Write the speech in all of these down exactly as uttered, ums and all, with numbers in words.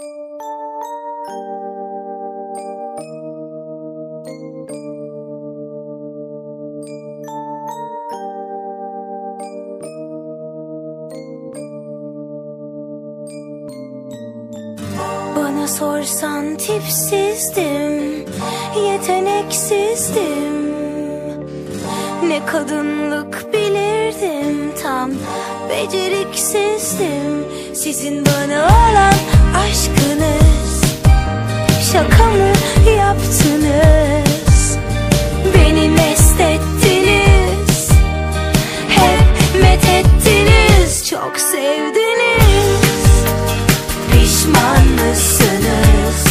Bana sorsan tipsizdim, yeteneksizdim. Ne kadınlık bilirdim, tam beceriksizdim. Sizin bana olan aşkınız, şaka mı yaptınız? Beni mest ettiniz, hep methettiniz. Çok sevdiniz, pişman mısınız?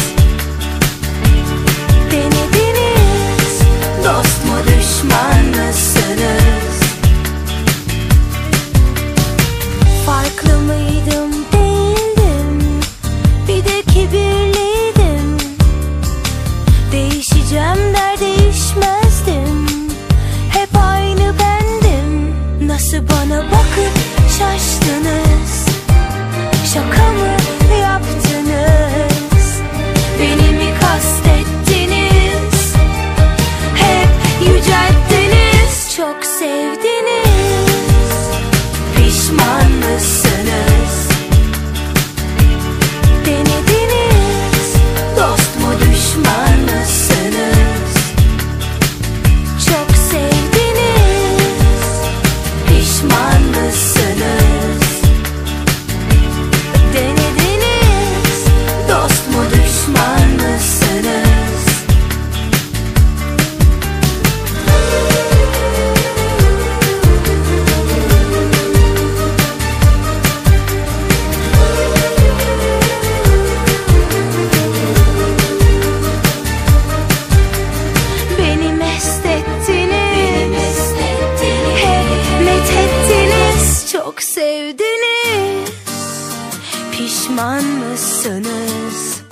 Denediniz, dost mu düşman mısınız? Farklı mıydım, değildim. Bir de kibirliydim. Değişeceğim der değişmezdim. Hep aynı bendim. Nasıl bana bakıp şaştınız? Şaka mı yaptınız? Beni mi kastettiniz? Hep yücelttiniz. Çok sevdiniz, pişman mısınız? Denediniz, dost mu düşman mısınız? Çok sevdiniz, pişman mısınız? Denediniz, dost mu düşman mısınız? Beni mest ettiniz, hep methettiniz. Çok sevdiniz, pişman mısınız?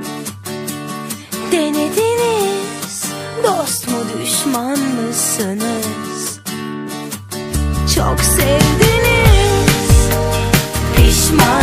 Denediniz, dost mu düşman mısınız? Çok sevdiniz, pişman